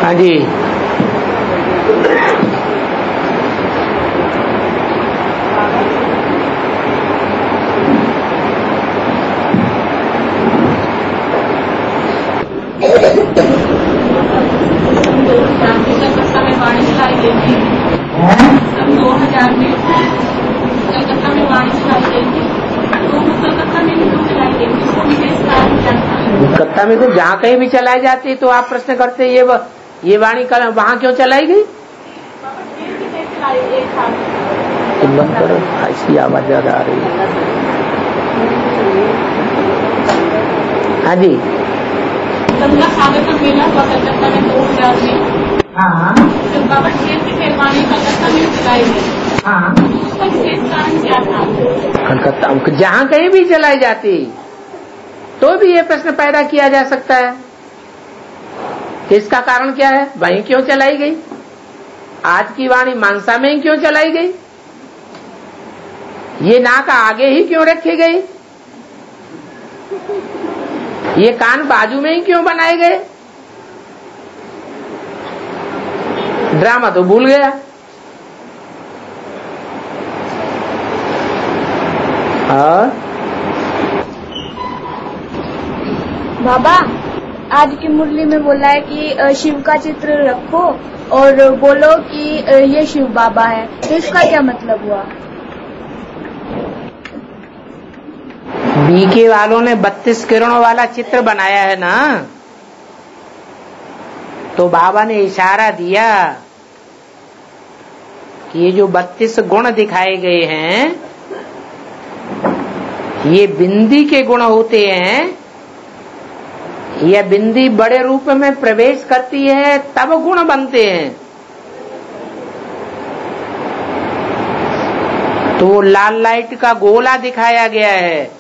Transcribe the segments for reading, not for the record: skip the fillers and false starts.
हाँ जी। कलकत्ता में वाणी सिखाई गई थी। 2000 में कलकत्ता में वाणी सिखाई गई थी। तो कलकत्ता में क्यों चलाई गई थी? उसको विशेष कारण क्या था? कलकत्ता में तो जहाँ कहीं भी चलाई जाती तो आप प्रश्न करते ये वाणी वहाँ क्यों चलाई गई? ऐसी आवाज ज्यादा आ रही है। हाँ जी। गंगा सागर का मेला हुआ कलकत्ता में 2000 में। हाँ। तो बाबा शेर की मेहरबानी कलकत्ता में चलाई गई। हाँ। उसका विशेष कारण क्या था? कलकत्ता जहाँ कहीं भी चलाई जाती तो भी ये प्रश्न पैदा किया जा सकता है कि इसका कारण क्या है, वहीं क्यों चलाई गई? आज की वाणी मानसा में ही क्यों चलाई गई? ये नाक आगे ही क्यों रखी गई? ये कान बाजू में ही क्यों बनाए गए? ड्रामा तो भूल गया। और बाबा आज की मुरली में बोला है कि शिव का चित्र रखो और बोलो कि ये शिव बाबा है, तो इसका क्या मतलब हुआ? बीके वालों ने 32 किरणों वाला चित्र बनाया है ना, तो बाबा ने इशारा दिया कि ये जो 32 गुण दिखाए गए हैं ये बिंदी के गुण होते हैं। यह बिंदी बड़े रूप में प्रवेश करती है तब गुण बनते हैं। तो लाल लाइट का गोला दिखाया गया है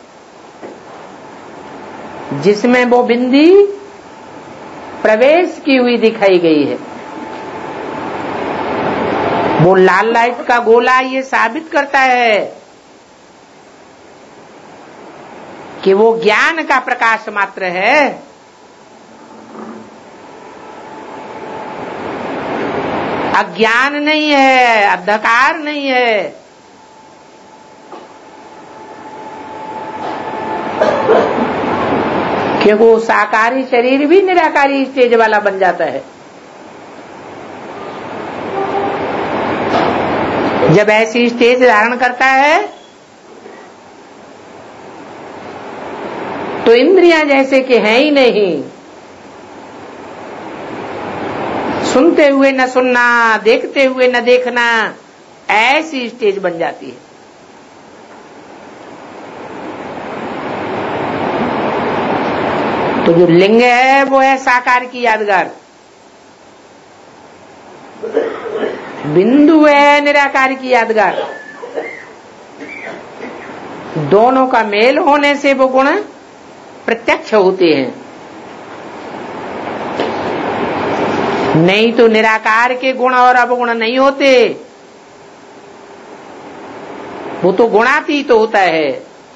जिसमें वो बिंदी प्रवेश की हुई दिखाई गई है। वो लाल लाइट का गोला ये साबित करता है कि वो ज्ञान का प्रकाश मात्र है। अज्ञान नहीं है, अंधकार नहीं है। क्योंकि वो साकारी शरीर भी निराकारी स्टेज वाला बन जाता है। जब ऐसी स्टेज धारण करता है तो इंद्रियां जैसे कि हैं ही नहीं, सुनते हुए न सुनना, देखते हुए न देखना, ऐसी स्टेज बन जाती है। तो जो लिंग है वो है साकार की यादगार, बिंदु है निराकार की यादगार। दोनों का मेल होने से वो गुण प्रत्यक्ष होते हैं। नहीं तो निराकार के गुण और अवगुण नहीं होते, वो तो गुणातीत तो होता है।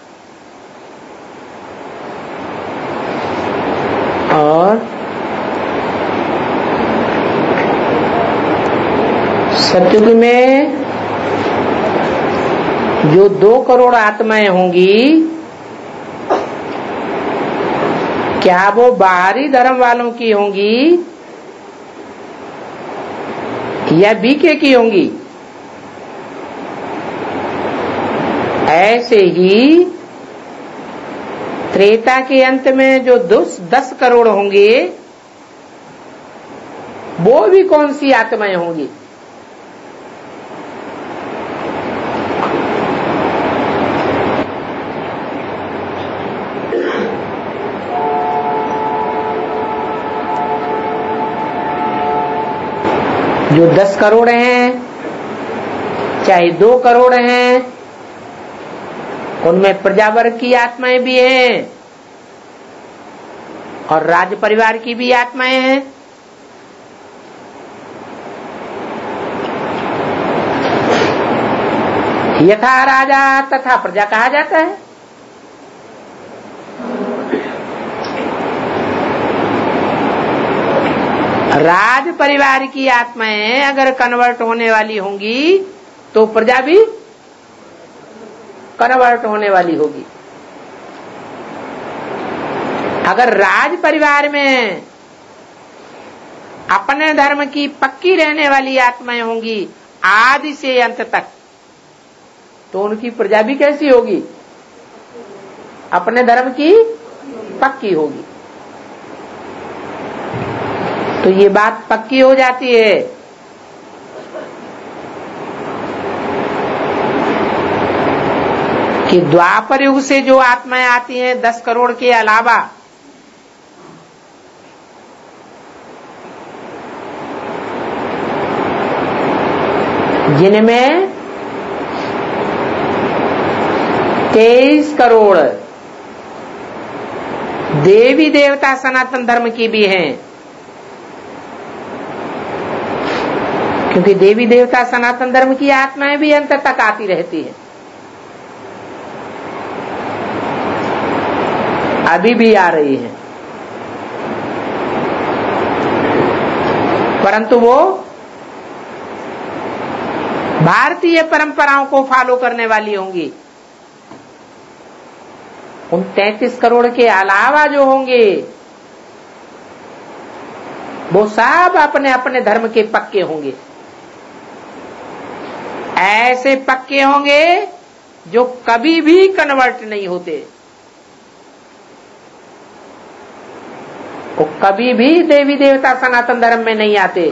और सतयुग में जो 2 करोड़ आत्माएं होंगी, क्या वो बाहरी धर्म वालों की होंगी या बीके की होंगी? ऐसे ही त्रेता के अंत में जो 10 करोड़ होंगे वो भी कौन सी आत्माएं होंगी? जो 10 करोड़ हैं चाहे 2 करोड़ हैं, उनमें प्रजावर्ग की आत्माएं भी हैं और राज परिवार की भी आत्माएं हैं। यथा राजा तथा प्रजा कहा जाता है। राज परिवार की आत्माएं अगर कन्वर्ट होने वाली होंगी तो प्रजा भी कन्वर्ट होने वाली होगी। अगर राज परिवार में अपने धर्म की पक्की रहने वाली आत्माएं होंगी आदि से अंत तक, तो उनकी प्रजा भी कैसी होगी? अपने धर्म की पक्की होगी। तो ये बात पक्की हो जाती है कि द्वापर युग से जो आत्माएं आती हैं 10 करोड़ के अलावा, जिनमें 23 करोड़ देवी देवता सनातन धर्म की भी हैं, क्योंकि देवी देवता सनातन धर्म की आत्माएं भी अंत तक आती रहती है, अभी भी आ रही हैं, परंतु वो भारतीय परंपराओं को फॉलो करने वाली होंगी। उन 33 करोड़ के अलावा जो होंगे वो सब अपने अपने धर्म के पक्के होंगे। ऐसे पक्के होंगे जो कभी भी कन्वर्ट नहीं होते, वो कभी भी देवी देवता सनातन धर्म में नहीं आते,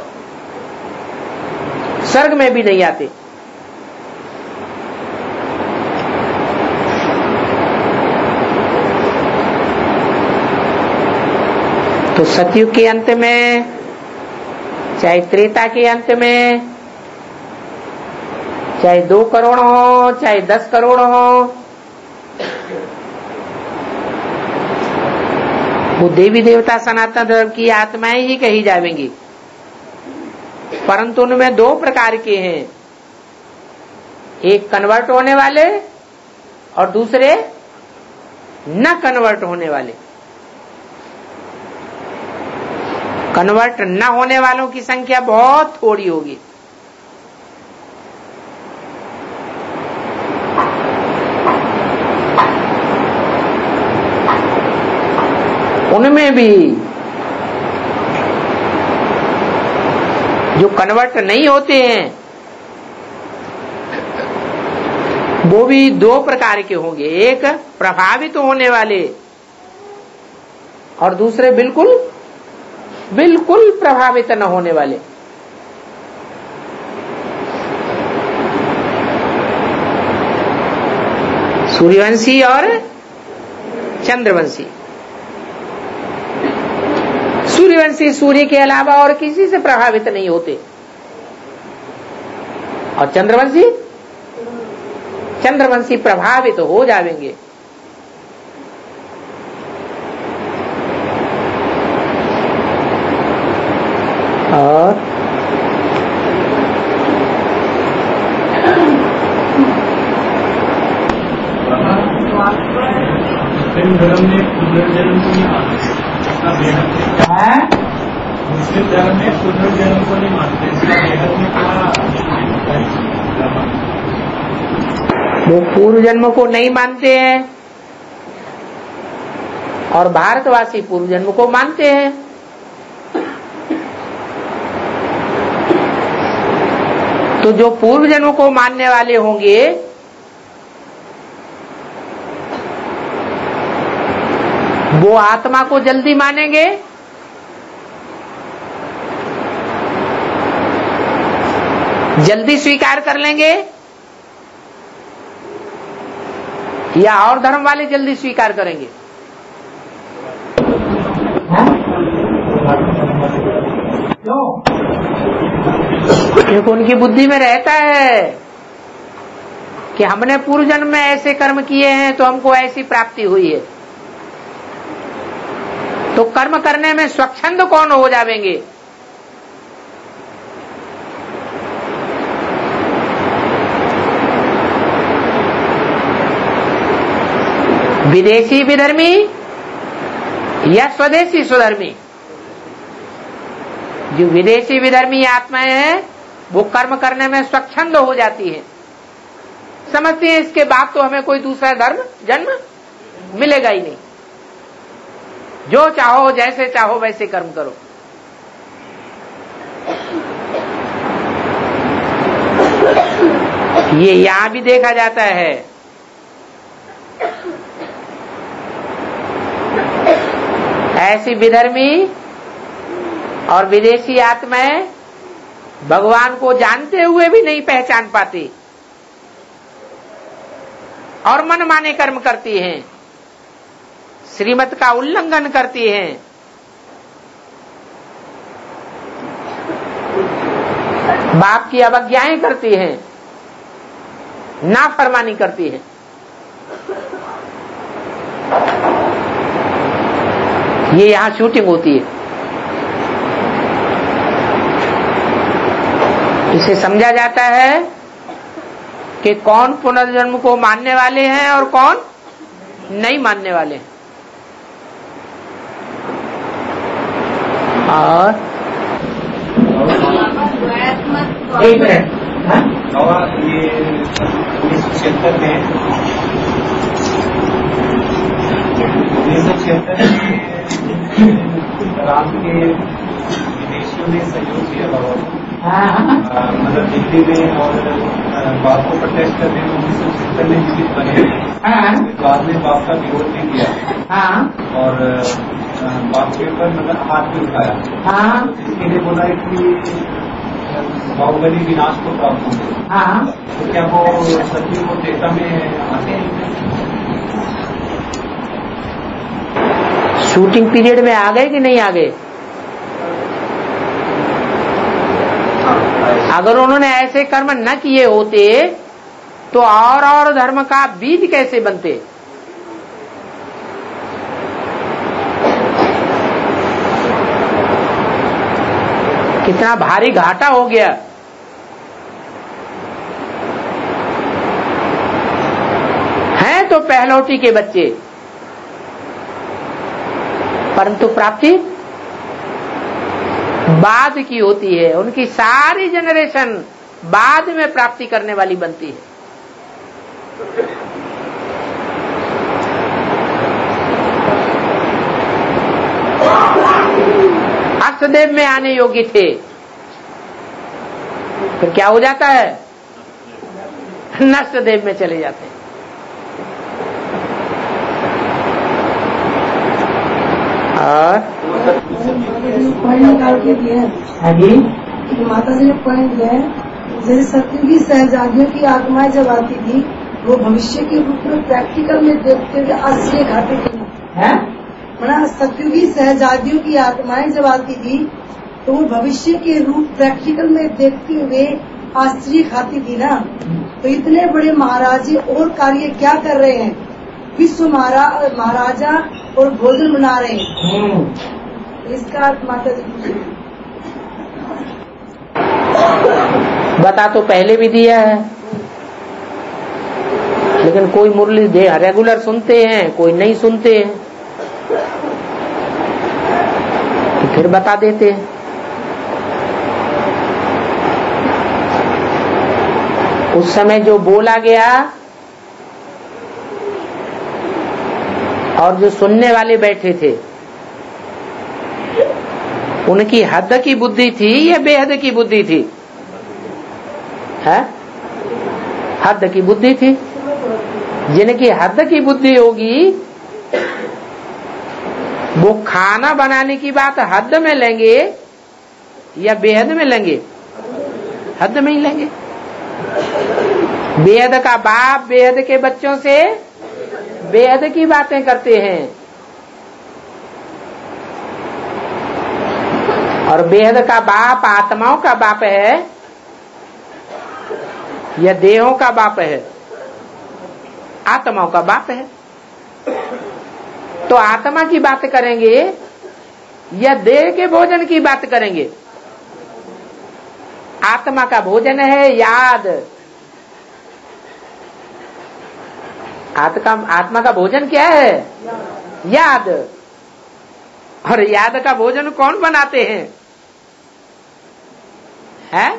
स्वर्ग में भी नहीं आते। तो सतयुग के अंत में, चाहे त्रेता के अंत में, चाहे 2 करोड़ हो, चाहे 10 करोड़ हो, वो देवी देवता सनातन धर्म की आत्माएं ही कही जाएंगी। परंतु उनमें 2 प्रकार के हैं, एक कन्वर्ट होने वाले और दूसरे न कन्वर्ट होने वाले। कन्वर्ट न होने वालों की संख्या बहुत थोड़ी होगी। उनमें भी जो कन्वर्ट नहीं होते हैं वो भी 2 प्रकार के होंगे, एक प्रभावित होने वाले और दूसरे बिल्कुल प्रभावित न होने वाले। सूर्यवंशी और चंद्रवंशी। सूर्यवंशी सूर्य के अलावा और किसी से प्रभावित नहीं होते, और चंद्रवंशी प्रभावित हो जाएंगे। और धर्म में पुनर्जन्म को नहीं मानते, मुस्लिम धर्म में पुनर्जन्म को नहीं मानते, इसका बेहद में क्या? वो पूर्व जन्म को नहीं मानते हैं और भारतवासी पूर्व जन्म को मानते हैं। तो जो पूर्व जन्म को मानने वाले होंगे वो आत्मा को जल्दी मानेंगे, जल्दी स्वीकार कर लेंगे, या और धर्म वाले जल्दी स्वीकार करेंगे? क्योंकि उनकी बुद्धि में रहता है कि हमने पूर्व जन्म में ऐसे कर्म किए हैं तो हमको ऐसी प्राप्ति हुई है। तो कर्म करने में स्वच्छंद कौन हो जाएंगे? विदेशी विधर्मी या स्वदेशी स्वधर्मी? जो विदेशी विधर्मी आत्माएं हैं वो कर्म करने में स्वच्छंद हो जाती है, समझती हैं इसके बाद तो हमें कोई दूसरा धर्म जन्म मिलेगा ही नहीं, जो चाहो जैसे चाहो वैसे कर्म करो। ये यहां भी देखा जाता है। ऐसी विधर्मी और विदेशी आत्माएं भगवान को जानते हुए भी नहीं पहचान पाती और मनमाने कर्म करती हैं, श्रीमत का उल्लंघन करती हैं। बाप की अवज्ञाएं करती हैं, नाफरमानी करती हैं। ये यहां शूटिंग होती है। इसे समझा जाता है कि कौन पुनर्जन्म को मानने वाले हैं और कौन नहीं मानने वाले हैं। और एक मिनट, ये 1976 में 1976 में राम के विदेशियों ने सहयोग किया बाबा को, मतलब दिल्ली में, और बाप को प्रोटेस्ट करने में 1976 में जीवित बने। बाद में बाप का विरोध भी किया और बाप के ऊपर मतलब हाथ भी उठाया। इसके लिए बोला है कि बाहुबली विनाश को प्राप्त होंगे। तो क्या वो सत्य को त्रेता में आते हैं? शूटिंग पीरियड में आ गए कि नहीं आ गए? अगर उन्होंने ऐसे कर्म न किए होते तो और धर्म का बीज कैसे बनते? कितना भारी घाटा हो गया। हैं तो पहलौटी के बच्चे, परंतु प्राप्ति बाद की होती है। उनकी सारी जनरेशन बाद में प्राप्ति करने वाली बनती है। अष्टदेव में आने योग्य थे, फिर क्या हो जाता है? नष्टदेव में चले जाते हैं। और पॉइंट निकाल के दिया है, माता जी ने पॉइंट दिया है। जैसे सत्युगी सहजादियों की आत्माएं जब आती थी वो भविष्य के रूप में प्रैक्टिकल में देखते हुए आश्चर्य खाते थे। मतलब सत्युगी सहजादियों की आत्माएं जब आती थी तो वो भविष्य के रूप प्रैक्टिकल में देखते हुए आश्चर्य खाती थी ना। तो इतने बड़े महाराजे और कार्य क्या कर रहे हैं? विश्व महाराजा और भोजन बना रहे हैं। इसका अर्थ माता जी बता तो पहले भी दिया है, लेकिन कोई मुरली दे रेगुलर सुनते हैं, कोई नहीं सुनते हैं, तो फिर बता देते हैं। उस समय जो बोला गया और जो सुनने वाले बैठे थे उनकी हद की बुद्धि थी या बेहद की बुद्धि थी? है हद की बुद्धि थी। जिनकी हद की बुद्धि होगी वो खाना बनाने की बात हद में लेंगे या बेहद में लेंगे? हद में ही लेंगे। बेहद का बाप बेहद के बच्चों से बेहद की बातें करते हैं, और बेहद का बाप आत्माओं का बाप है या देहों का बाप है? आत्माओं का बाप है। तो आत्मा की बात करेंगे या देह के भोजन की बात करेंगे? आत्मा का भोजन है याद। आत्मा का भोजन क्या है? याद। और याद का भोजन कौन बनाते हैं? है,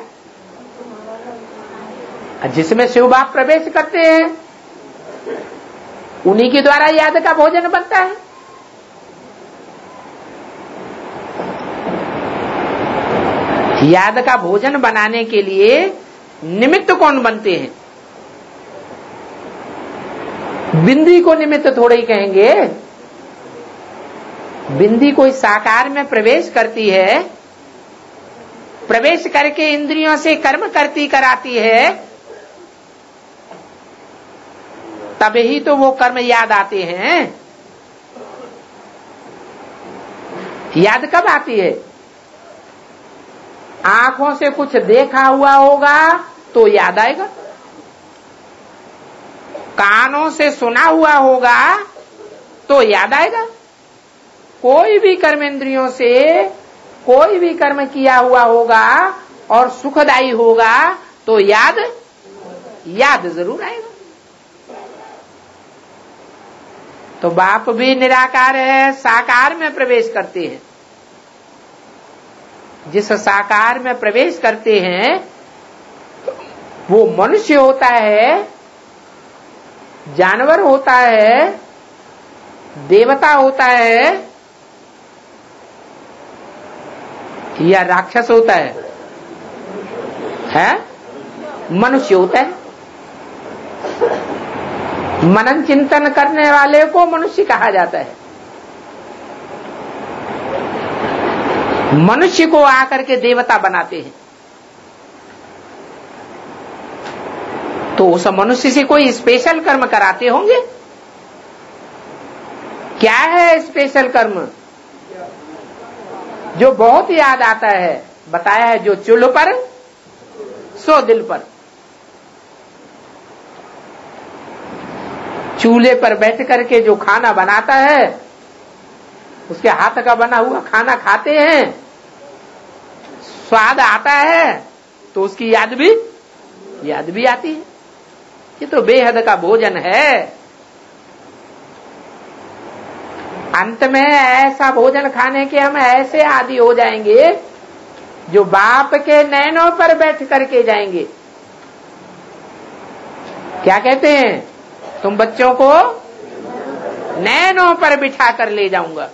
जिसमें शिव बाप प्रवेश करते हैं उन्हीं के द्वारा याद का भोजन बनता है। याद का भोजन बनाने के लिए निमित्त कौन बनते हैं? बिंदी को निमित्त थोड़े ही कहेंगे। बिंदी कोई साकार में प्रवेश करती है, प्रवेश करके इंद्रियों से कर्म करती कराती है, तभी तो वो कर्म याद आते हैं। याद कब आती है? आंखों से कुछ देखा हुआ होगा तो याद आएगा, कानों से सुना हुआ होगा तो याद आएगा। कोई भी कर्म इंद्रियों से कोई भी कर्म किया हुआ होगा और सुखदायी होगा तो याद जरूर आएगा। तो बाप भी निराकार है, साकार में प्रवेश करते हैं। जिस साकार में प्रवेश करते हैं वो मनुष्य होता है, जानवर होता है, देवता होता है या राक्षस होता है? मनुष्य होता है। मनन चिंतन करने वाले को मनुष्य कहा जाता है। मनुष्य को आकर के देवता बनाते हैं। तो उस मनुष्य से कोई स्पेशल कर्म कराते होंगे। क्या है स्पेशल कर्म? जो बहुत याद आता है, बताया है, जो चूल्हे पर सो दिल पर। चूल्हे पर बैठ करके जो खाना बनाता है, उसके हाथ का बना हुआ खाना खाते हैं, स्वाद आता है तो उसकी याद भी आती है। ये तो बेहद का भोजन है। अंत में ऐसा भोजन खाने के हम ऐसे आदी हो जाएंगे जो बाप के नैनों पर बैठ करके जाएंगे। क्या कहते हैं? तुम बच्चों को नैनों पर बिठा कर ले जाऊंगा।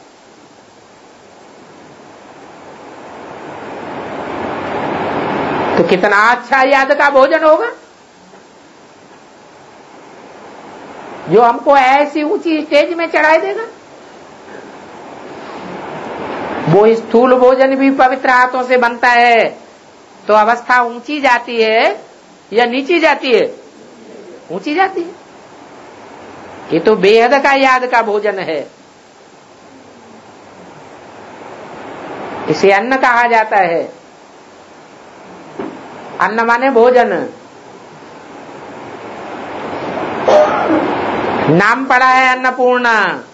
तो कितना अच्छा याद का भोजन होगा जो हमको ऐसी ऊंची स्टेज में चढ़ाई देगा। वो स्थूल भोजन भी पवित्र हाथों से बनता है तो अवस्था ऊंची जाती है या नीची जाती है? ऊंची जाती है। ये तो बेहद का याद का भोजन है। इसे अन्न कहा जाता है। अन्न माने भोजन। नाम पड़ा है अन्नपूर्णा।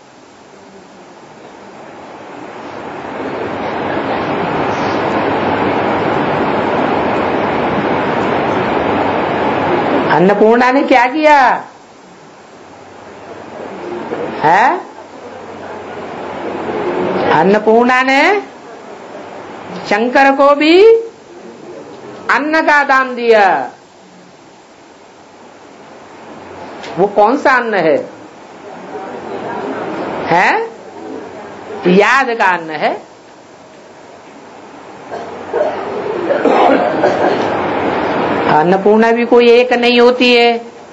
अन्नपूर्णा ने क्या किया है? अन्नपूर्णा ने शंकर को भी अन्न का दान दिया। वो कौन सा अन्न है? याद का अन्न है। अन्नपूर्णा भी कोई एक नहीं होती है।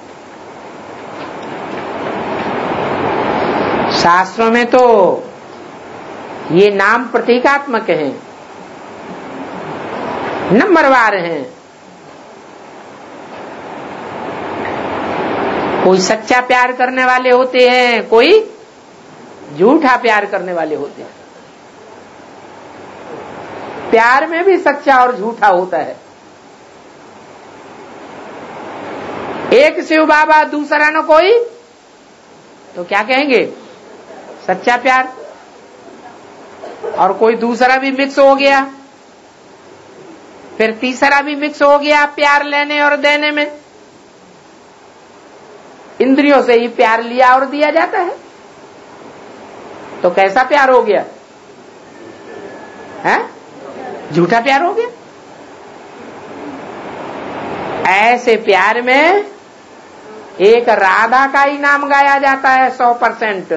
शास्त्रों में तो ये नाम प्रतीकात्मक हैं, नंबरवार हैं। कोई सच्चा प्यार करने वाले होते हैं, कोई झूठा प्यार करने वाले होते हैं। प्यार में भी सच्चा और झूठा होता है। एक शिव बाबा, दूसरा न कोई, तो क्या कहेंगे? सच्चा प्यार। और कोई दूसरा भी मिक्स हो गया, फिर तीसरा भी मिक्स हो गया प्यार लेने और देने में। इंद्रियों से ही प्यार लिया और दिया जाता है, तो कैसा प्यार हो गया? झूठा प्यार हो गया। ऐसे प्यार में एक राधा का ही नाम गाया जाता है 100%।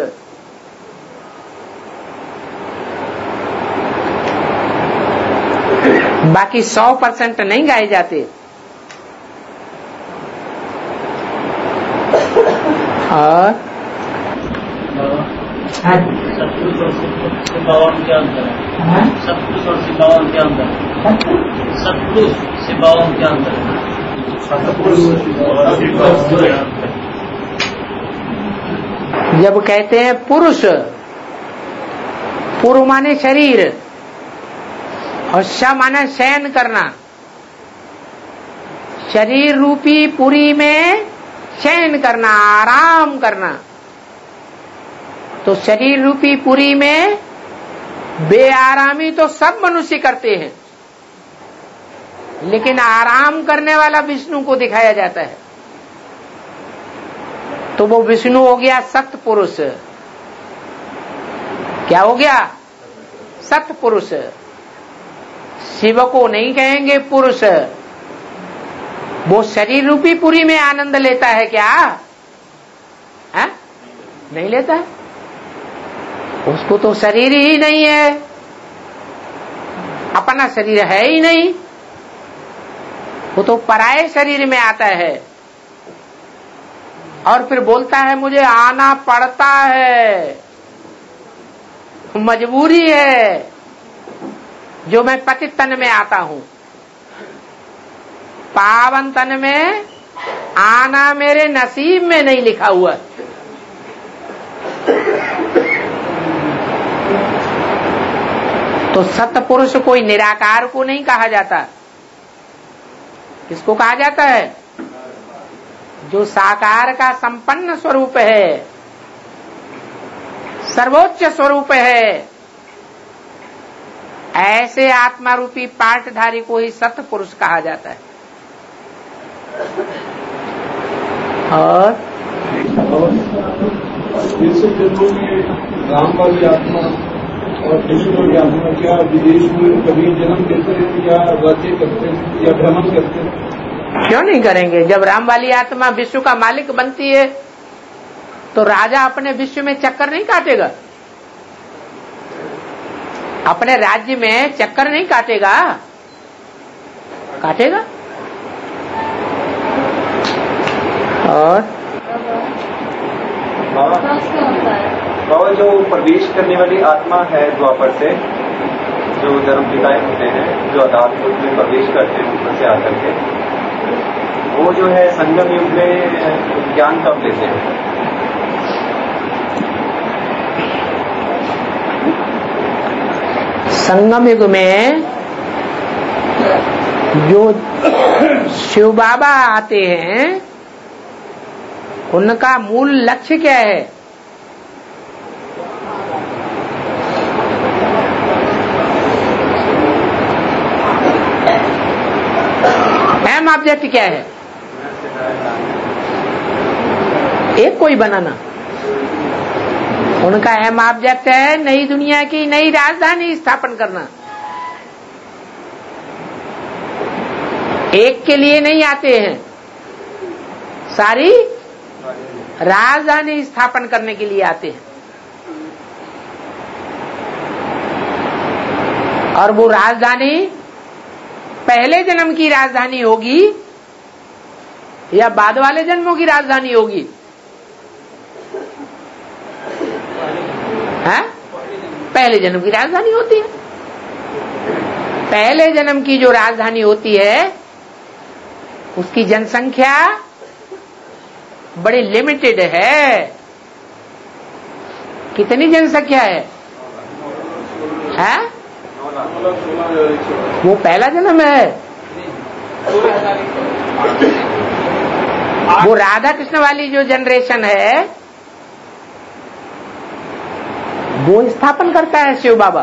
बाकी 100% नहीं गाए जाते। और सत्पुरुष और शिवावान क्या अंतर है? सत्पुरुष और शिवावान क्या अंतर है? सत्पुरुष शिवावान क्या अंतर है? जब कहते हैं पुरुष, पुरु माने शरीर और श माने शयन करना। शरीर रूपी पुरी में शयन करना, आराम करना। तो शरीर रूपी पुरी में बेआरामी तो सब मनुष्य करते हैं, लेकिन आराम करने वाला विष्णु को दिखाया जाता है। तो वो विष्णु हो गया सत्पुरुष। क्या हो गया? सत्पुरुष। शिव को नहीं कहेंगे पुरुष। वो शरीर रूपी पुरी में आनंद लेता है क्या? है? नहीं लेता है। उसको तो शरीर ही नहीं है, अपना शरीर है ही नहीं। वो तो पराये शरीर में आता है और फिर बोलता है मुझे आना पड़ता है, मजबूरी है जो मैं पतित तन में आता हूं। पावन तन में आना मेरे नसीब में नहीं लिखा हुआ। तो सत्पुरुष कोई निराकार को नहीं कहा जाता। किसको कहा जाता है? जो साकार का संपन्न स्वरूप है, सर्वोच्च स्वरूप है। ऐसे आत्मा रूपी पाठधारी को ही सत्पुरुष कहा जाता है। और राम वाली आत्मा और कृष्ण वाली आत्मा क्या विदेश में कभी जन्म लेते हैं या राज्य करते हैं या भ्रमण करते हैं? क्यों नहीं करेंगे? जब राम वाली आत्मा विश्व का मालिक बनती है तो राजा अपने विश्व में चक्कर नहीं काटेगा, अपने राज्य में चक्कर नहीं काटेगा, काटेगा। और बाबा जो प्रवेश करने वाली आत्मा है द्वापर से, जो धर्म पिताएं होते हैं, जो अदालत में प्रवेश करते हैं ऊपर से आकर के, वो जो है संगम युग में ज्ञान कब लेते हैं? संगम युग में जो शिव बाबा आते हैं उनका मूल लक्ष्य क्या है? अहम ऑब्जेक्ट क्या है? एक कोई बनाना। उनका अहम ऑब्जेक्ट है नई दुनिया की नई राजधानी स्थापन करना। एक के लिए नहीं आते हैं, सारी राजधानी स्थापन करने के लिए आते हैं। और वो राजधानी पहले जन्म की राजधानी होगी या बाद वाले जन्मों की राजधानी होगी? है? पहले जन्म की राजधानी होती है। पहले जन्म की जो राजधानी होती है उसकी जनसंख्या बड़ी लिमिटेड है। कितनी जनसंख्या है? वो पहला जन्म है। वो राधा कृष्ण वाली जो जनरेशन है वो स्थापन करता है शिव बाबा।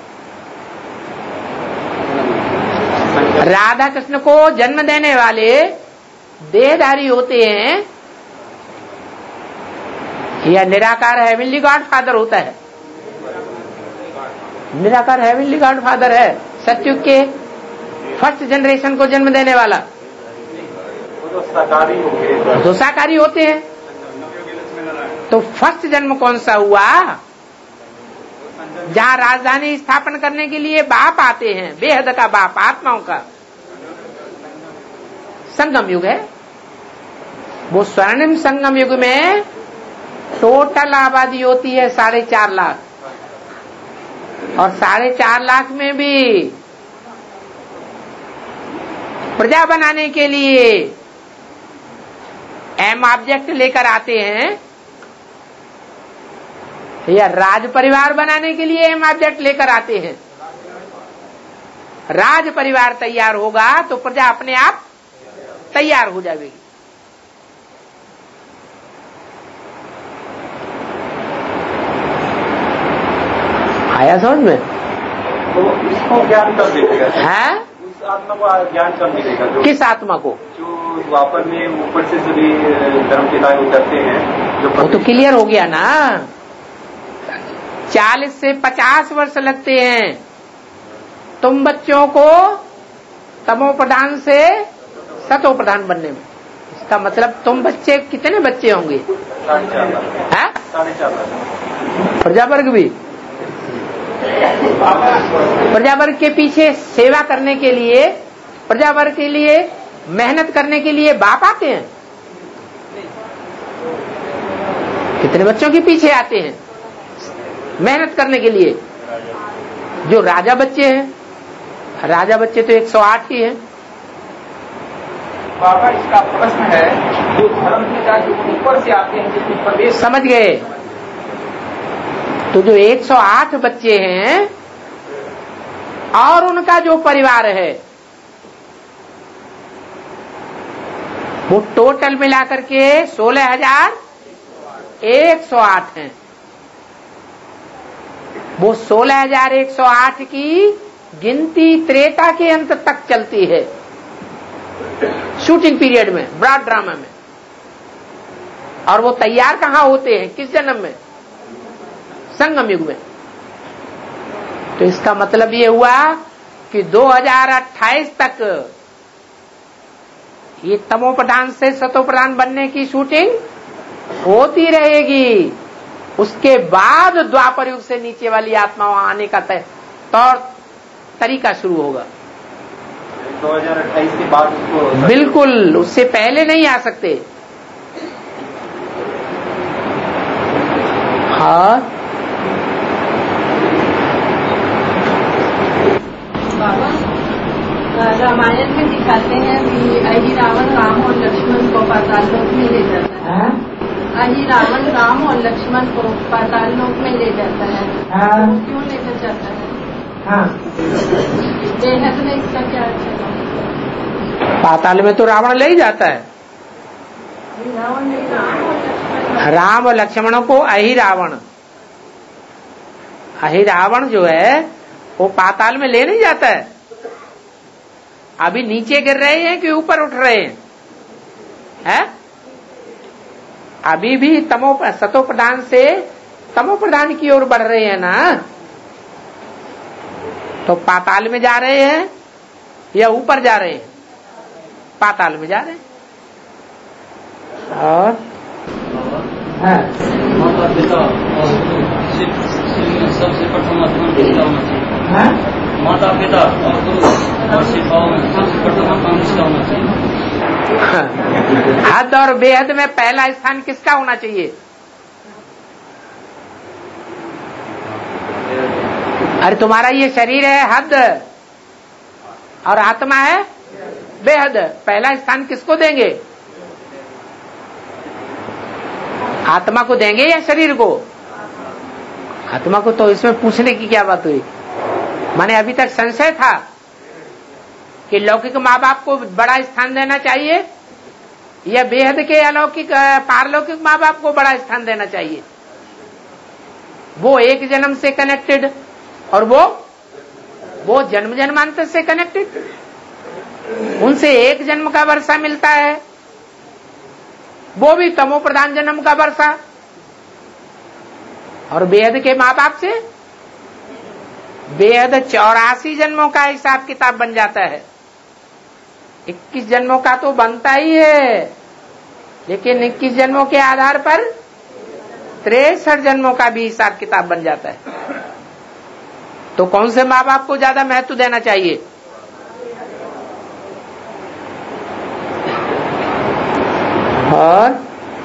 राधा कृष्ण को जन्म देने वाले देहधारी होते हैं या निराकार हेवनली गॉड फादर होता है? निराकार हेवनली गॉड फादर है, सत्युग के फर्स्ट जनरेशन को जन्म देने वाला। शाकाहारी होंगे, तो शाकाहारी होते हैं। तो फर्स्ट जन्म कौन सा हुआ? जहाँ राजधानी स्थापन करने के लिए बाप आते हैं, बेहद का बाप, आत्माओं का संगम युग है। वो स्वर्णिम संगम युग में टोटल आबादी होती है 4.5 लाख, और 4.5 लाख में भी प्रजा बनाने के लिए एम ऑब्जेक्ट लेकर आते हैं, या राज परिवार बनाने के लिए एम ऑब्जेक्ट लेकर आते हैं। राज परिवार तैयार होगा तो प्रजा अपने आप तैयार हो जाएगी। आया समझ में? तो इसको ज्ञान कब मिलेगा? है उस आत्मा को ज्ञान कब मिलेगा? किस आत्मा को? जो द्वापर में ऊपर से सभी धर्म पिताएं उतरते हैं, जो वो तो क्लियर हो गया ना। 40 से 50 वर्ष लगते हैं तुम बच्चों को तमो प्रधान से सतो प्रधान बनने में। इसका मतलब तुम बच्चे कितने बच्चे होंगे? 4.5 प्रजावर्ग भी, प्रजावर्ग के पीछे सेवा करने के लिए, प्रजावर्ग के लिए मेहनत करने के लिए बाप आते हैं। कितने बच्चों के पीछे आते हैं मेहनत करने के लिए? जो राजा बच्चे हैं, राजा बच्चे तो 108 ही हैं। बाबा इसका प्रश्न है, जो धर्म पिता जो ऊपर से आते हैं, जो प्रदेश, समझ गए? तो जो 108 बच्चे हैं और उनका जो परिवार है, वो टोटल मिलाकर के 16,108 हैं। वो 16,108 की गिनती त्रेता के अंत तक चलती है, शूटिंग पीरियड में, ब्रॉड ड्रामा में। और वो तैयार कहाँ होते हैं? किस जन्म में? संगम युग में। तो इसका मतलब ये हुआ कि 2028 तक ये तमो प्रधान से सतो प्रधान बनने की शूटिंग होती रहेगी। उसके बाद द्वापर युग से नीचे वाली आत्माओं आने का तौर तरीका शुरू होगा। 2028 के बाद उसको, बिल्कुल, उससे पहले नहीं आ सकते। हाँ, बाबा रामायण में दिखाते हैं कि अहि रावण राम और लक्ष्मण को पाताल लोक में ले जाता है। अहि रावण राम और लक्ष्मण को पाताल लोक में ले जाता है। वो क्यों लेकर जाता है? बेहद में इसका क्या अर्थ है? पाताल में तो रावण ले ही जाता है। रावण नहीं, राम और लक्ष्मण, राम और लक्ष्मणों को अहि रावण, अहि रावण जो है वो पाताल में ले नहीं जाता है। अभी नीचे गिर रहे हैं कि ऊपर उठ रहे हैं? है? अभी भी सतो प्रधान से तमो प्रधान की ओर बढ़ रहे हैं ना। तो पाताल में जा रहे हैं या ऊपर जा रहे हैं? पाताल में जा रहे हैं। और माता पिता सबसे प्रथम निष्ठा होना चाहिए। माता पिता और गुरु और शिक्षाओं में सबसे प्रथम निष्ठा होना चाहिए। हद और बेहद में पहला स्थान किसका होना चाहिए? अरे तुम्हारा ये शरीर है हद और आत्मा है बेहद, पहला स्थान किसको देंगे? आत्मा को देंगे या शरीर को? आत्मा को। तो इसमें पूछने की क्या बात हुई? माने अभी तक संशय था कि लौकिक माँ बाप को बड़ा स्थान देना चाहिए या बेहद के अलौकिक पारलौकिक माँ बाप को बड़ा स्थान देना चाहिए। वो एक जन्म से कनेक्टेड और वो जन्म जन्मांतर से कनेक्टेड, उनसे एक जन्म का वर्षा मिलता है, वो भी तमो प्रधान जन्म का वर्षा, और बेहद के माँ बाप से बेहद 84 जन्मों का हिसाब किताब बन जाता है। 21 जन्मों का तो बनता ही है, लेकिन 21 जन्मों के आधार पर 63 जन्मों का भी हिसाब किताब बन जाता है। तो कौन से माँ बाप को ज्यादा महत्व देना चाहिए? और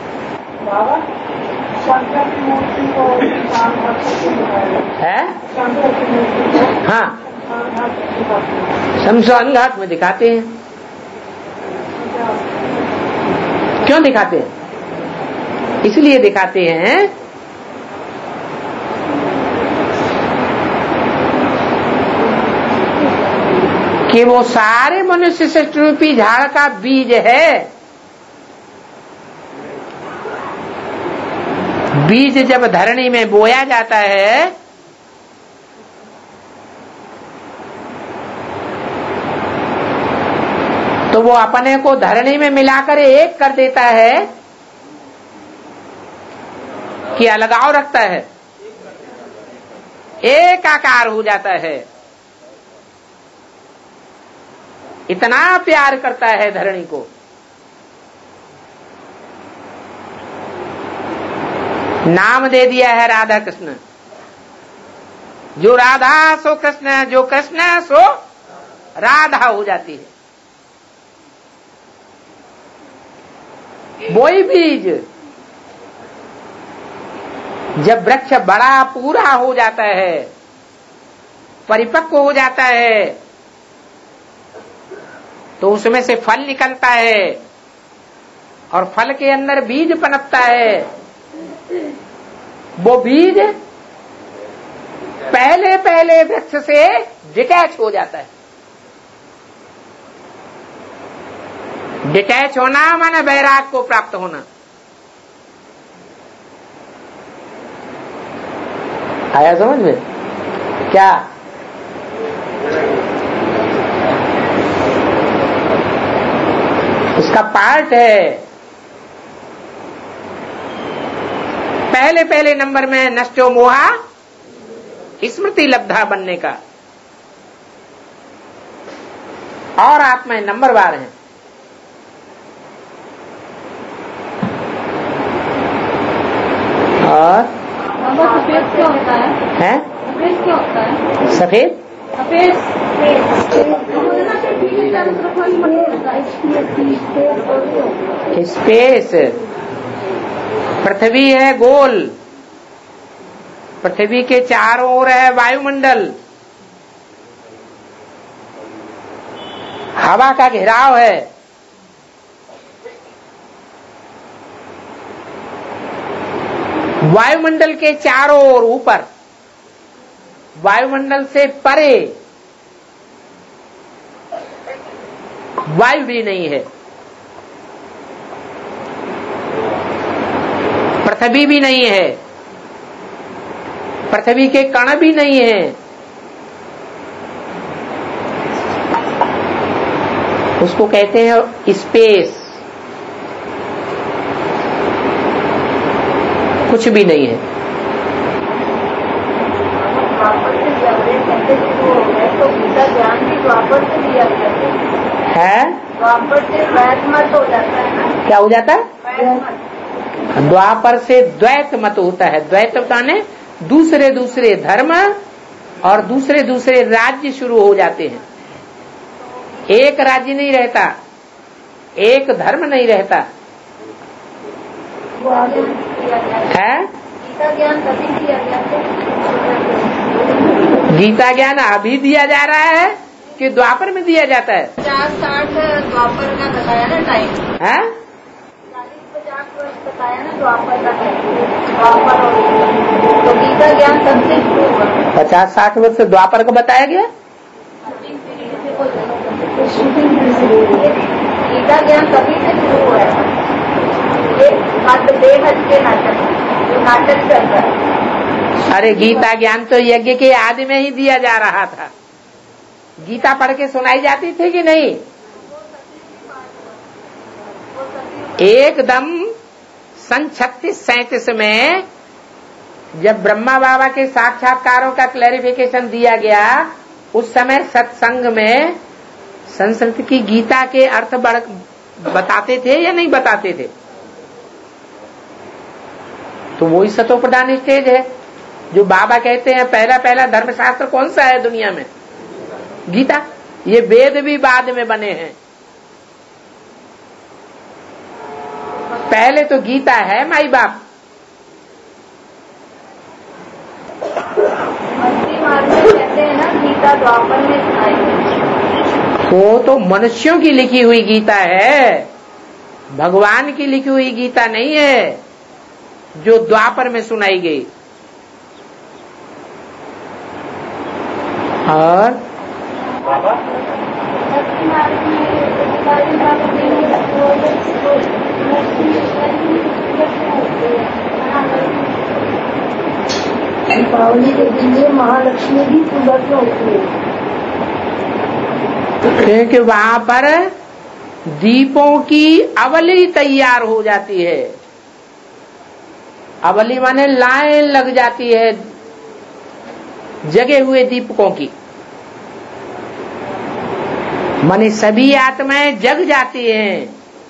है हाँ, शमशान घाट में दिखाते हैं। क्यों दिखाते हैं? इसलिए दिखाते हैं कि वो सारे मनुष्य श्रेष्ठ रूपी झाड़ का बीज है। बीज जब धरणी में बोया जाता है तो वो अपने को धरणी में मिलाकर एक कर देता है कि अलगाव रखता है, एक आकार हो जाता है। इतना प्यार करता है धरणी को। नाम दे दिया है राधा कृष्ण। जो राधा सो कृष्ण, जो कृष्ण सो राधा हो जाती है। वही बीज जब वृक्ष बड़ा पूरा हो जाता है, परिपक्व हो जाता है, तो उसमें से फल निकलता है और फल के अंदर बीज पनपता है। वो बीज पहले पहले वृक्ष से डिटैच हो जाता है। डिटैच होना माने वैराग को प्राप्त होना। आया समझ में? क्या उसका पार्ट है। पहले पहले नंबर में नष्टो मोहा स्मृति लब्धा बनने का, और आत्मा नंबर वार है। और सफेद क्या होता है? सफेद क्या होता है? सफेद स्पेस। पृथ्वी है गोल, पृथ्वी के चारों ओर है वायुमंडल, हवा का घेराव है। वायुमंडल के चारों ओर ऊपर, वायुमंडल से परे वायु भी नहीं है, पृथ्वी भी नहीं है, पृथ्वी के कण भी नहीं है। उसको कहते हैं स्पेस। कुछ भी नहीं है। तो गीता ज्ञान भी द्वापर से दिया गया है। द्वापर से द्वैत मत हो जाता है ना? क्या हो जाता है? द्वापर से द्वैत मत होता है। द्वैत माने दूसरे दूसरे धर्म और दूसरे दूसरे राज्य शुरू हो जाते हैं। एक राज्य नहीं रहता, एक धर्म नहीं रहता है। गीता ज्ञान कभी दिया गया? गीता ज्ञान अभी दिया जा रहा है कि द्वापर में दिया जाता है? 50-60 द्वापर का बताया ना टाइम है। 40-50 वर्ष बताया ना द्वापर का टाइम। द्वापर तो गीता ज्ञान कब से शुरू हुआ? 50-60 वर्ष द्वापर को बताया गया। गीता ज्ञान कभी से शुरू हुआ है? ये मात्र बेहद के नाटक जो नाटक चल रहा है। अरे गीता ज्ञान तो यज्ञ के आदि में ही दिया जा रहा था। गीता पढ़ के सुनाई जाती थी कि नहीं? एकदम सन 36-37 में जब ब्रह्मा बाबा के साक्षात्कारों का क्लैरिफिकेशन दिया गया, उस समय सत्संग में संस्कृत की गीता के अर्थ बताते थे या नहीं बताते थे? तो वही सतो प्रधान स्टेज है। जो बाबा कहते हैं पहला धर्मशास्त्र कौन सा है दुनिया में? गीता। ये वेद भी बाद में बने हैं, पहले तो गीता है माई बाप। कहते हैं ना गीता द्वापर में सुनाई गई। वो तो मनुष्यों की लिखी हुई गीता है, भगवान की लिखी हुई गीता नहीं है जो द्वापर में सुनाई गई। और दीपावली के दिन में महालक्ष्मी की पूजा क्यों होती है? क्योंकि वहां पर दीपों की अवली तैयार हो जाती है। अवली माने लाइन लग जाती है जगे हुए दीपकों की, माने सभी आत्माएं जग जाती हैं।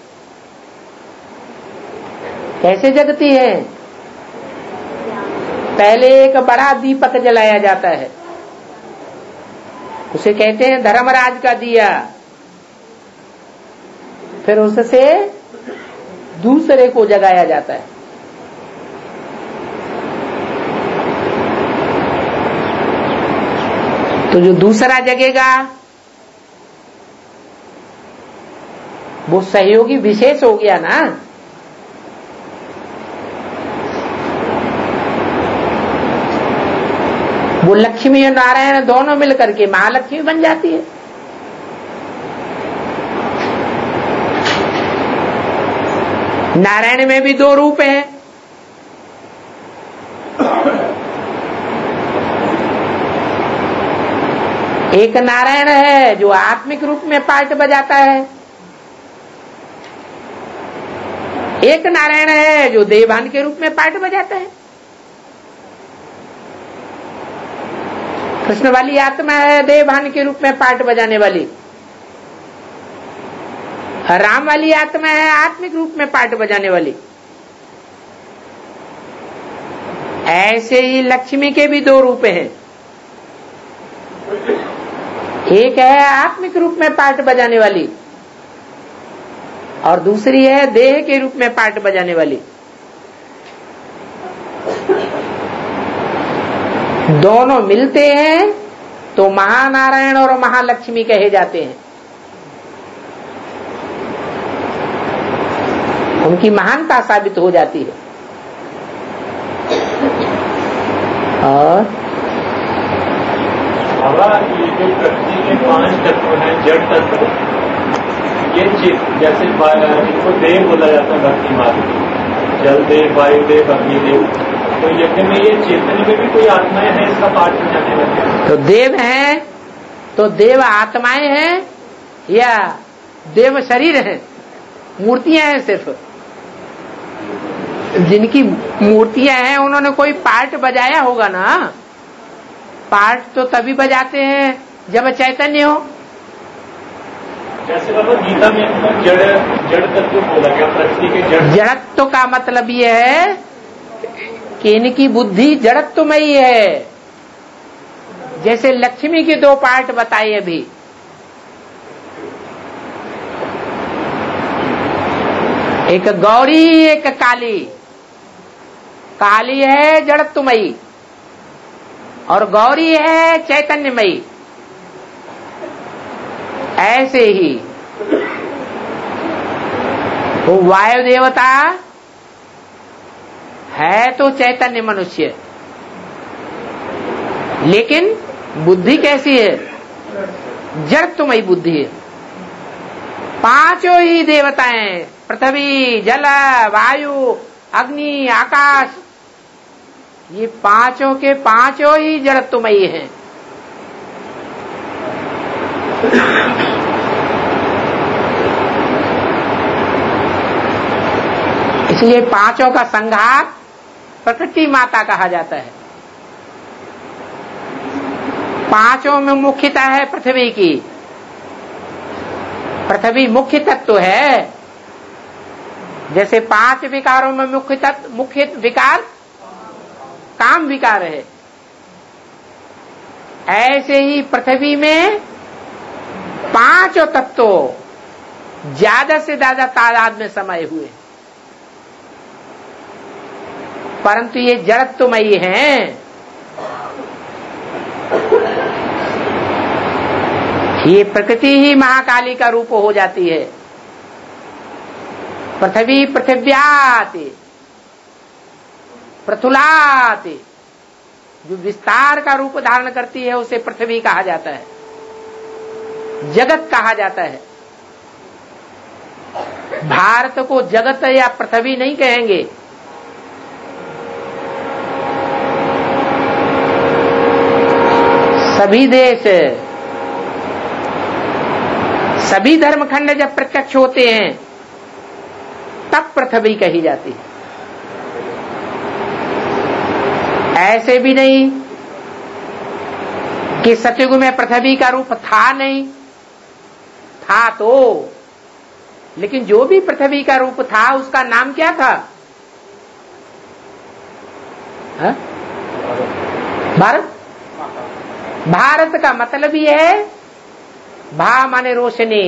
कैसे जगती है? पहले एक बड़ा दीपक जलाया जाता है, उसे कहते हैं धर्मराज का दिया। फिर उससे दूसरे को जगाया जाता है। तो जो दूसरा जगेगा वो सहयोगी विशेष हो गया ना। वो लक्ष्मी और नारायण दोनों मिलकर के महालक्ष्मी बन जाती है। नारायण में भी दो रूप हैं। एक नारायण है जो आत्मिक रूप में पार्ट बजाता है, एक नारायण है जो देवभान के रूप में पार्ट बजाता है। कृष्ण वाली आत्मा है देवभान के रूप में पार्ट बजाने वाली, राम वाली आत्मा है आत्मिक रूप में पार्ट बजाने वाली। ऐसे ही लक्ष्मी के भी दो रूप हैं, एक है आत्मिक रूप में पार्ट बजाने वाली और दूसरी है देह के रूप में पार्ट बजाने वाली। दोनों मिलते हैं तो महानारायण और महालक्ष्मी कहे जाते हैं। उनकी महानता साबित हो जाती है। और ये जो प्रकृति के 5 तत्व हैं, जड़ तत्व, ये जैसे इनको देव बोला जाता है भक्ति मार्ग में, जल देव, वायु देव, अग्नि देव। तो यज्ञ में ये चेतन में भी कोई आत्माएं हैं इसका पाठ जाने लगे? तो देव हैं तो देव आत्माएं हैं या देव शरीर हैं? मूर्तियां हैं सिर्फ। जिनकी मूर्तियां हैं उन्होंने कोई पार्ट बजाया होगा ना। पार्ट तो तभी बजाते हैं जब चैतन्य हो। जैसे बाबा गीता में जड़ तत्व बोला गया, प्रकृति के जड़। जड़त्व का मतलब ये है कि इनकी बुद्धि जड़त्वमयी है। जैसे लक्ष्मी के 2 पार्ट बताए अभी, एक गौरी एक काली। काली है जड़त्वमयी और गौरी है चैतन्यमयी। ऐसे ही वो वायु देवता है तो चैतन्य मनुष्य, लेकिन बुद्धि कैसी है? जड़त्वमयी बुद्धि है। 5 ही देवताएं, पृथ्वी, जल, वायु, अग्नि, आकाश, ये 5 के 5 ही जड़त्वमयी हैं। इसलिए 5 का संघात प्रकृति माता कहा जाता है। 5 में मुख्यता है पृथ्वी की, पृथ्वी मुख्य तत्व है। जैसे 5 विकारों में मुख्य विकार काम विकार है, ऐसे ही पृथ्वी में 5 तत्व ज्यादा से ज्यादा तादाद में समाये हुए, परंतु ये जड़त्वमयी हैं। ये प्रकृति ही महाकाली का रूप हो जाती है। पृथ्वी पृथिव्याति पृथुलाति, जो विस्तार का रूप धारण करती है उसे पृथ्वी कहा जाता है, जगत कहा जाता है। भारत को जगत या पृथ्वी नहीं कहेंगे। सभी देश, सभी धर्मखंड जब प्रत्यक्ष होते हैं तब पृथ्वी कही जाती है। ऐसे भी नहीं कि सतयुग में पृथ्वी का रूप था नहीं, था तो, लेकिन जो भी पृथ्वी का रूप था उसका नाम क्या था? हा? भारत। भारत का मतलब ही है भा माने रोशनी,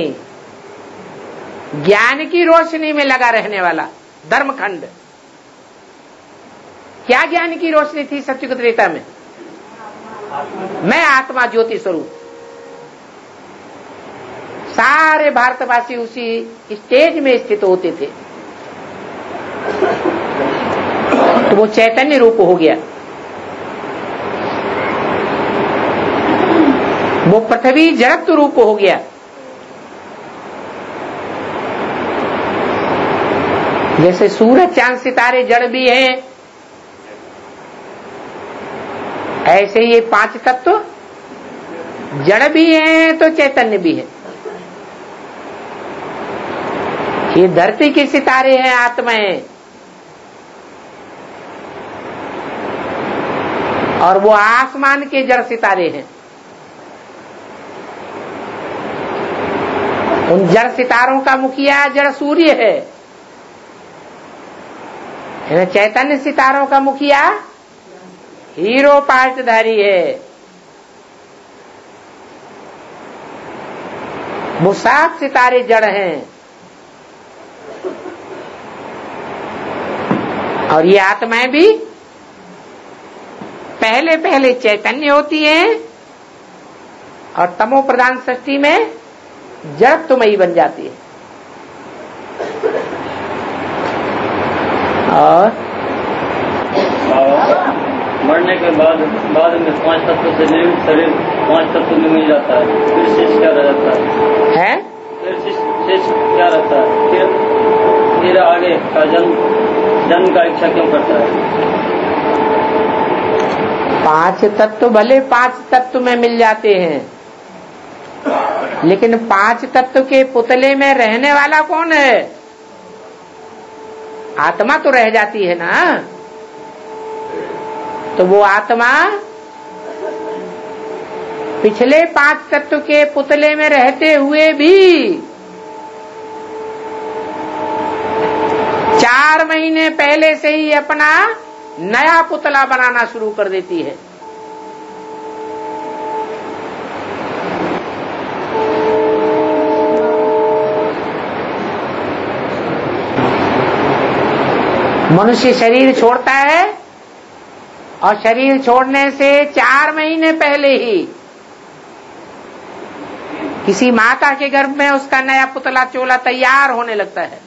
ज्ञान की रोशनी में लगा रहने वाला धर्मखंड। क्या ज्ञान की रोशनी थी सत्युग त्रेता में? मैं आत्मा ज्योति स्वरूप। सारे भारतवासी उसी स्टेज में स्थित होते थे, तो वो चैतन्य रूप हो गया। वो पृथ्वी जड़त्व रूप हो गया। जैसे सूरज चांद सितारे जड़ भी हैं, ऐसे ये 5 तत्व जड़ भी हैं तो चैतन्य भी है। ये धरती के सितारे हैं आत्माएं, और वो आसमान के जड़ सितारे हैं। उन जड़ सितारों का मुखिया जड़ सूर्य है, चैतन्य सितारों का मुखिया हीरो पार्टधारी है। वो 7 सितारे जड़ हैं, और ये आत्माएं भी पहले पहले चैतन्य होती हैं और तमो प्रधान सृष्टि में जड़त्वमयी बन जाती है। और मरने के बाद में 5 तत्व से निर्मित शरीर 5 तत्व में मिल जाता है, फिर शेष क्या रह जाता है? फिर शेष क्या रहता है? फिर आगे का जन्म का इच्छा क्यों करता है? 5 तत्व भले 5 तत्व में मिल जाते हैं, लेकिन 5 तत्व के पुतले में रहने वाला कौन है? आत्मा तो रह जाती है ना। तो वो आत्मा पिछले 5 तत्व के पुतले में रहते हुए भी 4 महीने पहले से ही अपना नया पुतला बनाना शुरू कर देती है। मनुष्य शरीर छोड़ता है और शरीर छोड़ने से 4 महीने पहले ही किसी माता के गर्भ में उसका नया पुतला चोला तैयार होने लगता है।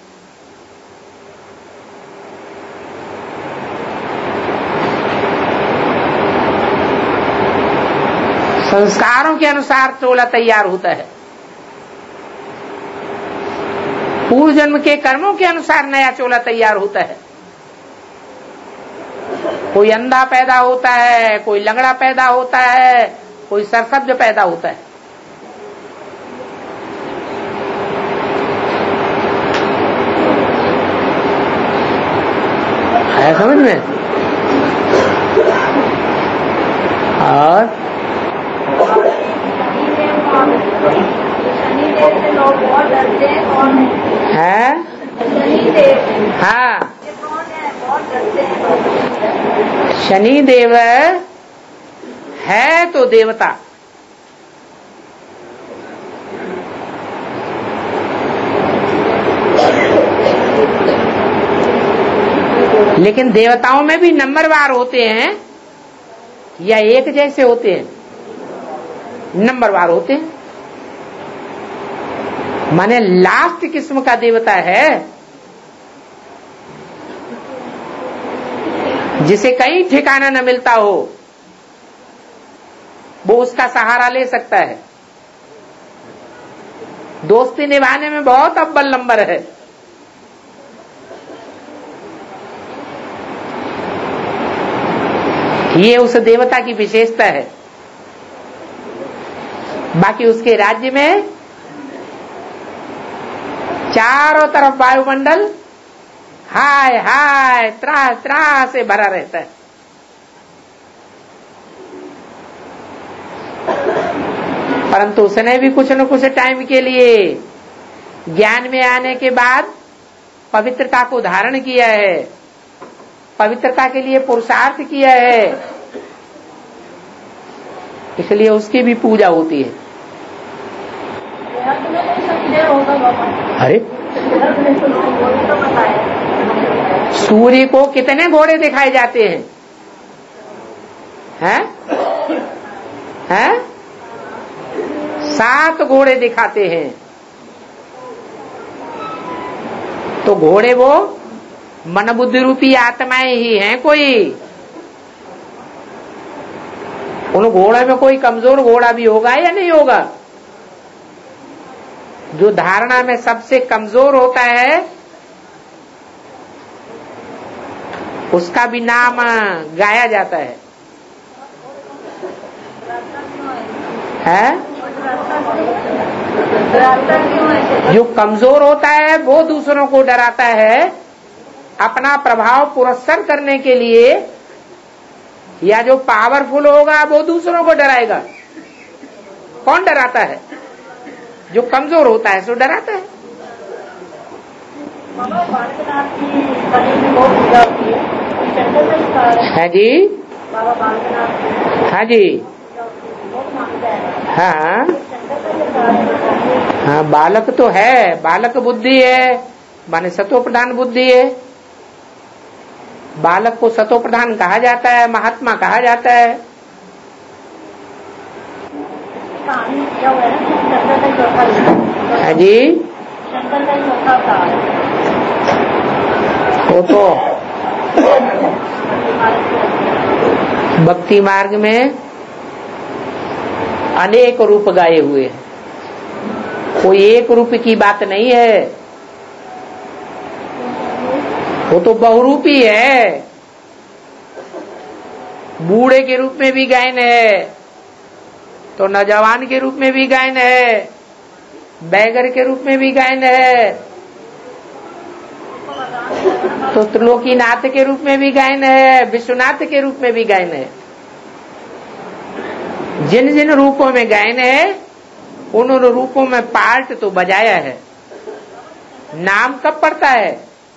संस्कारों के अनुसार चोला तैयार होता है, पूर्व जन्म के कर्मों के अनुसार नया चोला तैयार होता है। कोई अंधा पैदा होता है, कोई लंगड़ा पैदा होता है, कोई सरसब्ज पैदा होता है। है समझ में? और से लोग बहुत डरते हैं, कौन है? शनिदेव। हाँ, ये कौन है? बहुत डरते हैं। शनिदेव है तो देवता, लेकिन देवताओं में भी नंबरवार होते हैं या एक जैसे होते हैं? नंबरवार होते हैं। माने लास्ट किस्म का देवता है जिसे कहीं ठिकाना न मिलता हो, वो उसका सहारा ले सकता है। दोस्ती निभाने में बहुत अव्वल नंबर है। ये उस देवता की विशेषता है। बाकी उसके राज्य में चारों तरफ वायुमंडल हाय हाय त्राह त्राह से भरा रहता है। परंतु उसने भी कुछ न कुछ टाइम के लिए ज्ञान में आने के बाद पवित्रता को धारण किया है, पवित्रता के लिए पुरुषार्थ किया है, इसलिए उसकी भी पूजा होती है। अरे सूर्य को कितने घोड़े दिखाए जाते हैं? हैं? हैं? 7 घोड़े दिखाते हैं। तो घोड़े वो मन बुद्धि रूपी आत्माएं ही हैं। कोई उन घोड़े में कोई कमजोर घोड़ा भी होगा या नहीं होगा? जो धारणा में सबसे कमजोर होता है उसका भी नाम गाया जाता है। जो कमजोर होता है वो दूसरों को डराता है अपना प्रभाव पुरस्कार करने के लिए, या जो पावरफुल होगा वो दूसरों को डराएगा। कौन डराता है? जो कमजोर होता है सो डराता है। है जी, हाँ जी, हाँ हाँ, बालक तो है, बालक बुद्धि है, माने सतो प्रधान बुद्धि है। बालक को सतो प्रधान कहा जाता है, महात्मा कहा जाता है। है जी, वो तो भक्ति मार्ग में अनेक रूप गाए हुए हैं, कोई एक रूप की बात नहीं है। वो तो बहुरूपी है। बूढ़े के रूप में भी गायन है, तो नौजवान के रूप में भी गायन है, बैगर के रूप में भी गायन है, तो त्रिलोकीनाथ के रूप में भी गायन है, विश्वनाथ के रूप में भी गायन है। जिन जिन रूपों में गायन है उन उन रूपों में पार्ट तो बजाया है। नाम कब पड़ता है?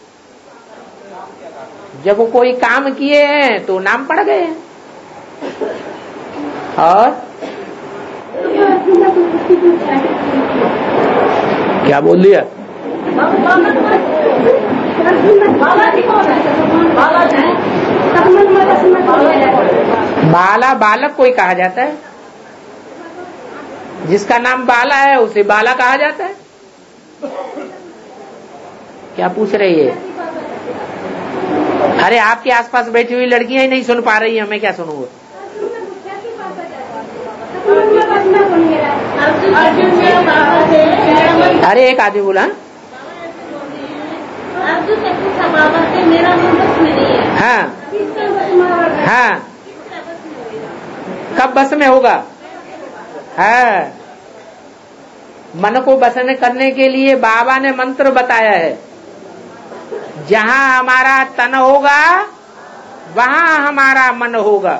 जब वो कोई काम किए हैं तो नाम पड़ गए हैं। और क्या बोल दिया? बाला बालक कोई कहा जाता है, जिसका नाम बाला है उसे बाला कहा जाता है। क्या पूछ रही है? अरे आपके आसपास बैठी हुई लड़कियां ही नहीं सुन पा रही है, मैं क्या सुनूंगा? अरे एक आदमी बोला मेरा हाँ हाँ, कब बस में होगा? है, मन को बसन करने के लिए बाबा ने मंत्र बताया है। जहां हमारा तन होगा वहां हमारा मन होगा।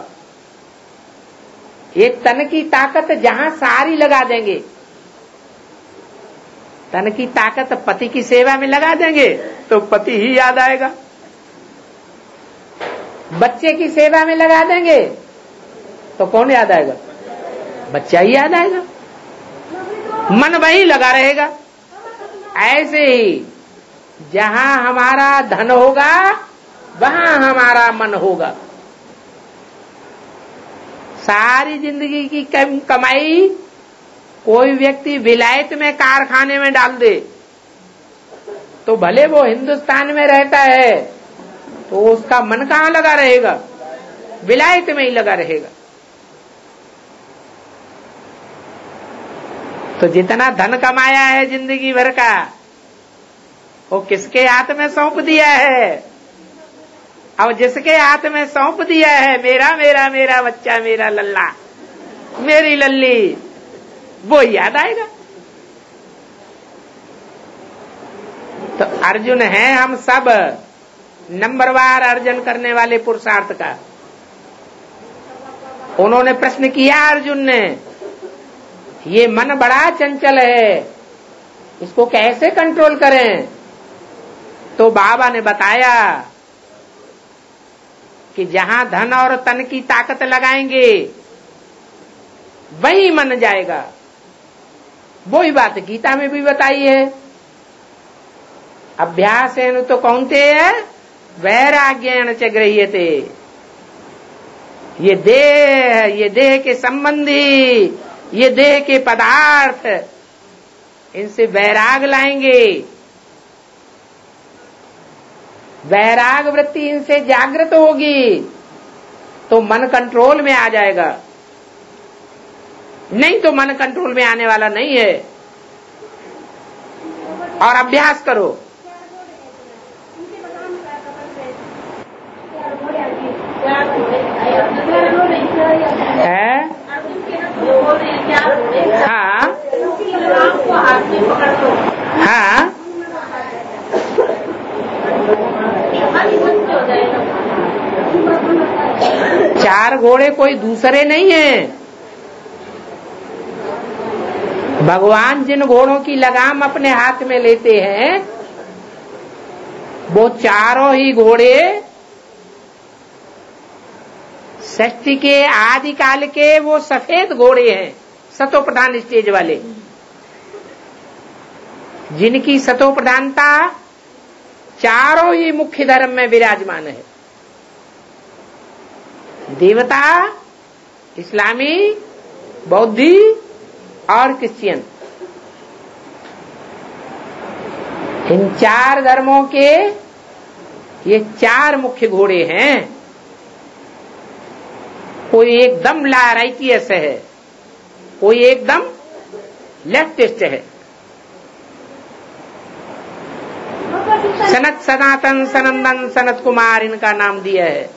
ये तन की ताकत जहां सारी लगा देंगे तन की ताकत पति की सेवा में लगा देंगे तो पति ही याद आएगा। बच्चे की सेवा में लगा देंगे तो कौन याद आएगा? बच्चा ही याद आएगा। मन वही लगा रहेगा। ऐसे ही जहां हमारा धन होगा वहां हमारा मन होगा। सारी जिंदगी की कमाई कोई व्यक्ति विलायत में कारखाने में डाल दे तो भले वो हिंदुस्तान में रहता है तो उसका मन कहां लगा रहेगा? विलायत में ही लगा रहेगा। तो जितना धन कमाया है जिंदगी भर का वो किसके हाथ में सौंप दिया है? और जिसके हाथ में सौंप दिया है मेरा मेरा मेरा बच्चा, मेरा लल्ला, मेरी लल्ली, वो याद आएगा। तो अर्जुन है हम सब नंबरवार अर्जन करने वाले पुरुषार्थ का। उन्होंने प्रश्न किया अर्जुन ने, ये मन बड़ा चंचल है, इसको कैसे कंट्रोल करें? तो बाबा ने बताया कि जहां धन और तन की ताकत लगाएंगे वही मन जाएगा। वही बात गीता में भी बताई है। अभ्यासेन तो कौन्तेय वैराग्येण च गृह्यते। ये देह के संबंधी, ये देह के पदार्थ, इनसे वैराग लाएंगे। वैराग वृत्ति इनसे जागृत होगी तो मन कंट्रोल में आ जाएगा। नहीं तो मन कंट्रोल में आने वाला नहीं है। और अभ्यास करो। है? हाँ हाँ, 4 घोड़े कोई दूसरे नहीं है। भगवान जिन घोड़ों की लगाम अपने हाथ में लेते हैं वो चारों ही घोड़े सृष्टि के आदिकाल के वो सफेद घोड़े हैं, सतो प्रधान स्टेज वाले, जिनकी सतो प्रधानता चारों ही मुख्य धर्म में विराजमान है। देवता, इस्लामी, बौद्धि और क्रिश्चियन। इन 4 धर्मों के ये 4 मुख्य घोड़े हैं। कोई एकदम राइटियस है, कोई एकदम लेफ्टिस्ट है। सनत, सनातन, सनंदन, सनत कुमार इनका नाम दिया है।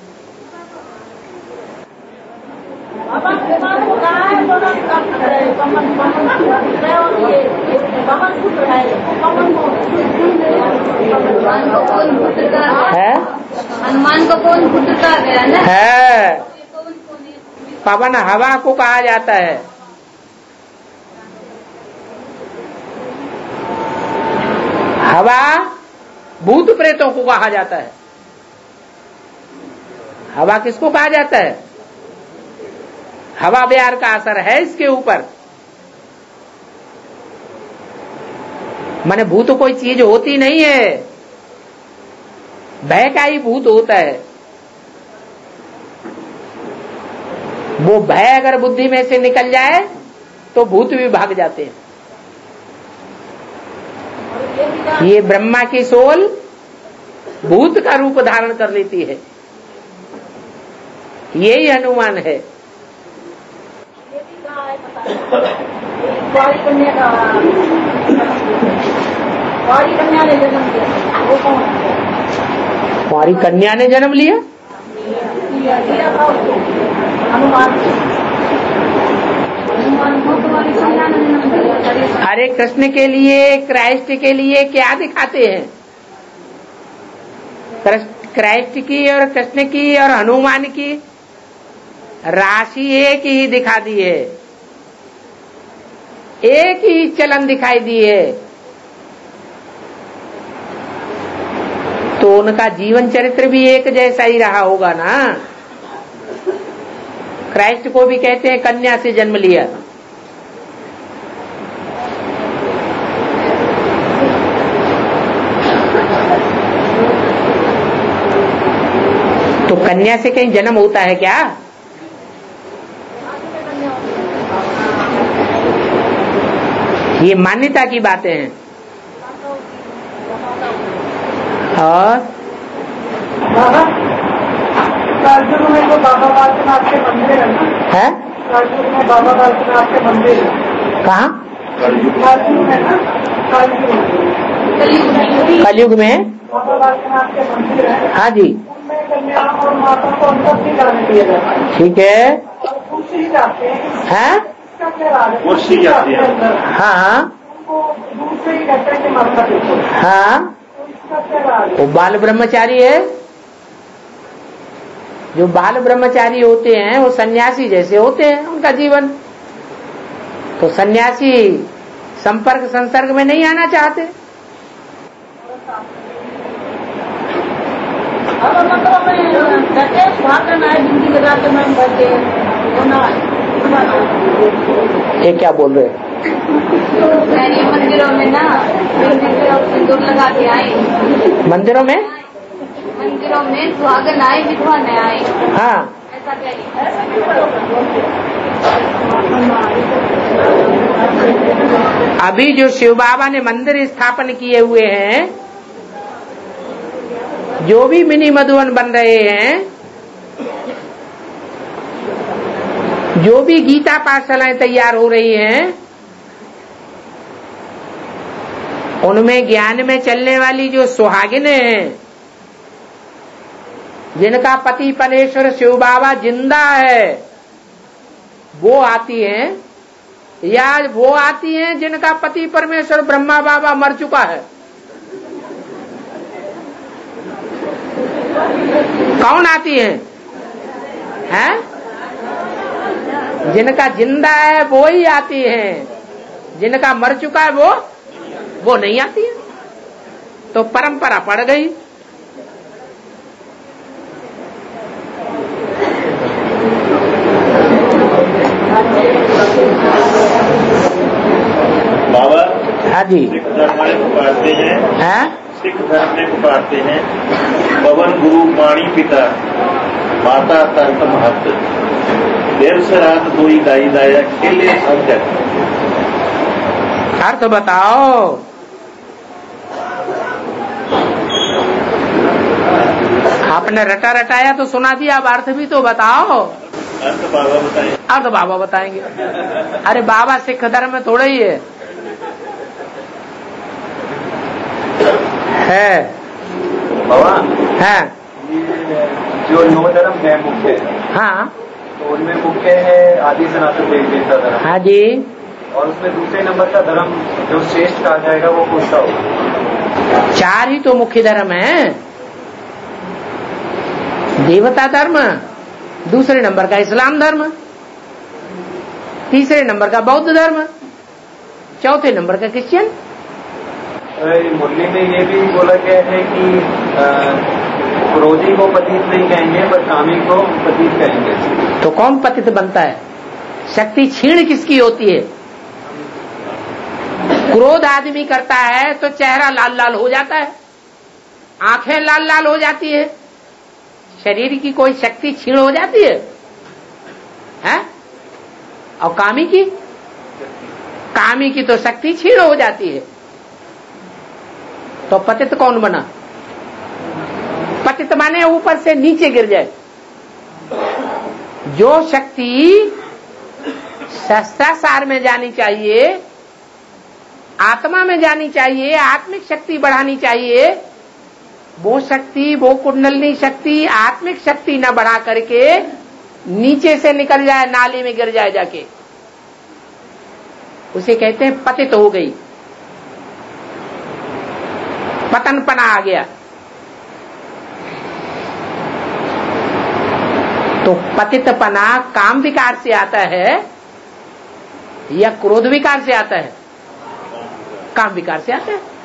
हनुमान को कौन पुत्र कहा गया है? पवन हवा को कहा जाता है। हवा भूत प्रेतों को कहा जाता है। हवा किसको कहा जाता है? हवा विहार का असर है इसके ऊपर। माने भूत कोई चीज होती नहीं है, भय का ही भूत होता है। वो भय अगर बुद्धि में से निकल जाए तो भूत भी भाग जाते हैं। ये ब्रह्मा की सोल भूत का रूप धारण कर लेती है। यही हनुमान है। कुंवारी कन्या ने जन्म लिया। अरे कृष्ण के लिए, क्राइस्ट के लिए क्या दिखाते हैं? क्राइस्ट की और कृष्ण की और हनुमान की राशि एक ही दिखा दी है। एक ही चलन दिखाई दिए, तो उनका जीवन चरित्र भी एक जैसा ही रहा होगा ना। क्राइस्ट को भी कहते हैं कन्या से जन्म लिया, तो कन्या से कहीं जन्म होता है क्या? ये मान्यता की बातें हैं। और कालयुग में तो बाबा बालकनाथ के मंदिर है, कालयुग में बाबा बालकनाथ के मंदिर है। कहाँ? कालयुग में ना, कलयुग में बाबा बालकनाथ के मंदिर है। हाँ जी, उनमें कन्या और माता को अंदर नहीं जाने दिया जाता है। ठीक है। और पुरुष ही जाते हैं। हैं? पुरुष ही जाते हैं। हाँ उनको दूर से ही कहते हैं कि माता देखो। हाँ, तो इसका क्या राज है? वो बाल ब्रह्मचारी है। जो बाल ब्रह्मचारी होते हैं वो सन्यासी जैसे होते हैं उनका जीवन। तो सन्यासी संपर्क संसर्ग में नहीं आना चाहते। ये क्या बोल रहे हैं? मंदिरों में ना सिंदूर लगा के आए, मंदिरों में सुहागन आए, विधवा न आए। हाँ, ऐसा कह अभी जो शिव बाबा ने मंदिर स्थापन किए हुए हैं, जो भी मिनी मधुवन बन रहे हैं, जो भी गीता पाठशालाएं तैयार हो रही हैं, उनमें ज्ञान में चलने वाली जो सुहागिनें हैं, जिनका पति परमेश्वर शिव बाबा जिंदा है, वो आती हैं, या वो आती हैं जिनका पति परमेश्वर ब्रह्मा बाबा मर चुका है? कौन आती हैं? हैं? जिनका जिंदा है वो ही आती हैं, जिनका मर चुका है वो नहीं आती है। तो परंपरा पड़ गई। बाबा हाँ जी, सिख धर्म में पुकारते हैं, सिख धर्म में पुकारते हैं पवन गुरु वाणी पिता माता तर्क महत्व देव से रात दोई दाई दाया खेले समझ। अर्थ बताओ। आपने रटा रटाया तो सुना दिया, अब अर्थ भी तो बताओ। अर्थ बाबा बताए। अर्थ बाबा बताएंगे। अरे बाबा सिख धर्म में थोड़ा ही है। बाबा है जो 9 धर्म है मुख्य, हाँ, तो उनमें मुख्य है आदि सनातन देवी देवता धर्म। हाँ जी। और उसमें दूसरे नंबर का धर्म जो श्रेष्ठ कहा जाएगा वो कौन सा होगा? 4 ही तो मुख्य धर्म है। देवता धर्म, दूसरे नंबर का इस्लाम धर्म, तीसरे नंबर का बौद्ध धर्म, चौथे नंबर का क्रिश्चियन। मुरली में ये भी बोला गया है कि क्रोधी को पतित नहीं कहेंगे पर कामी को पतित कहेंगे। तो कौन पतित बनता है? शक्ति क्षीण किसकी होती है? क्रोध आदमी करता है तो चेहरा लाल लाल हो जाता है, आंखें लाल लाल हो जाती है, शरीर की कोई शक्ति क्षीण हो जाती है, हैं? और कामी की तो शक्ति क्षीण हो जाती है। तो पतित कौन बना? पतित माने ऊपर से नीचे गिर जाए। जो शक्ति शस्त्रासार में जानी चाहिए, आत्मा में जानी चाहिए, आत्मिक शक्ति बढ़ानी चाहिए, वो शक्ति, वो कुंडलिनी शक्ति आत्मिक शक्ति न बढ़ा करके नीचे से निकल जाए, नाली में गिर जाए जाके, उसे कहते हैं पतित हो गई, पतनपना आ गया। तो पतितपना काम विकार से आता है, या क्रोध विकार से आता है? काम विकार से आता है।